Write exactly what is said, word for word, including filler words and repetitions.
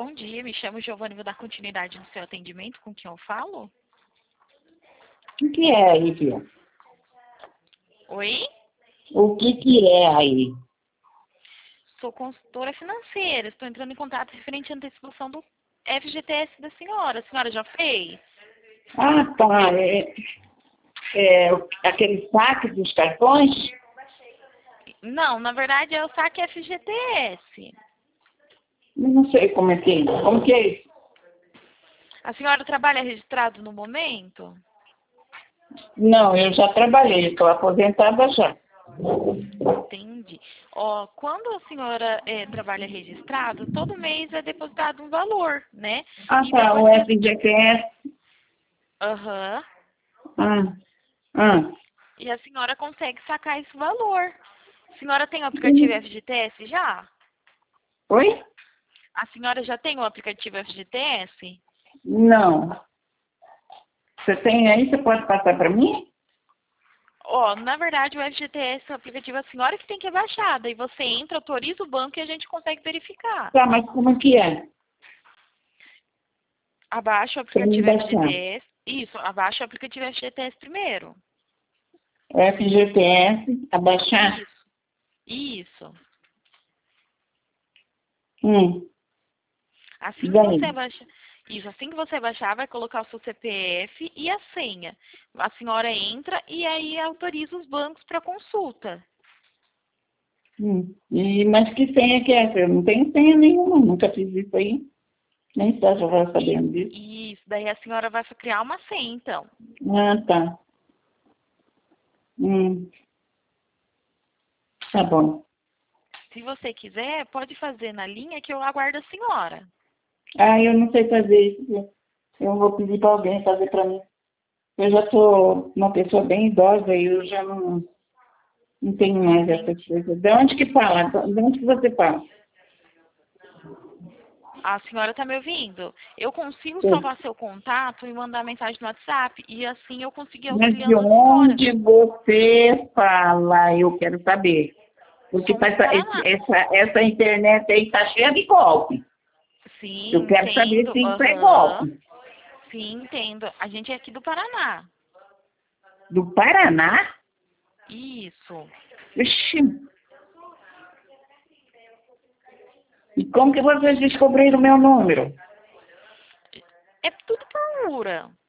Bom dia, me chamo Giovanni, vou dar continuidade no seu atendimento, com quem eu falo? O que, que é aí, filho? Oi? O que, que é aí? Sou consultora financeira, estou entrando em contato referente à antecipação do F G T S da senhora. A senhora já fez? Ah, tá. É, é aquele saque dos cartões? Não, na verdade é o saque F G T S. Eu não sei como é que é. Como que é isso? A senhora trabalha registrado no momento? Não, eu já trabalhei, estou aposentada já. Entendi. Ó, quando a senhora eh, trabalha registrado, todo mês é depositado um valor, né? Ah, E tá, depois o que a... F G T S. Aham. Ah, ah. E a senhora consegue sacar esse valor. A senhora tem o aplicativo F G T S já? Oi? A senhora já tem o aplicativo F G T S? Não. Você tem aí, você pode passar para mim? Ó, na verdade o F G T S é o aplicativo a senhora que tem que baixar. Daí você entra, autoriza o banco e a gente consegue verificar. Tá, mas como que é? Abaixa o Para me aplicativo baixar. F G T S. Isso, abaixa o aplicativo F G T S primeiro. F G T S, abaixar? Isso. Isso. Hum. Assim que Daí. você baixar, isso, assim que você baixar, vai colocar o seu C P F e a senha. A senhora entra e aí autoriza os bancos para consulta. Hum. E, mas que senha que é essa? Eu não tenho senha nenhuma, nunca fiz isso aí. Nem sei se eu vou sabendo disso. Isso, daí a senhora vai criar uma senha, então. Ah, tá. Hum. Tá bom. Se você quiser, pode fazer na linha que eu aguardo a senhora. Ah, eu não sei fazer isso. Eu vou pedir para alguém fazer para mim. Eu já sou uma pessoa bem idosa e eu já não, não tenho mais essas Entendi. coisas. De onde que fala? De onde que você fala? A senhora está me ouvindo? Eu consigo Sim. salvar seu contato e mandar mensagem no WhatsApp e assim eu consigo Mas de auxiliando a senhora. onde você fala? Eu quero saber. Porque tá Somos do essa, Paraná. essa, essa internet aí tá cheia de golpe. Eu Sim, quero saber entendo. se isso é Aham. golpe. Sim, entendo. A gente é aqui do Paraná. Do Paraná? Isso. Ixi. E como que vocês descobriram o meu número? É tudo por U R A.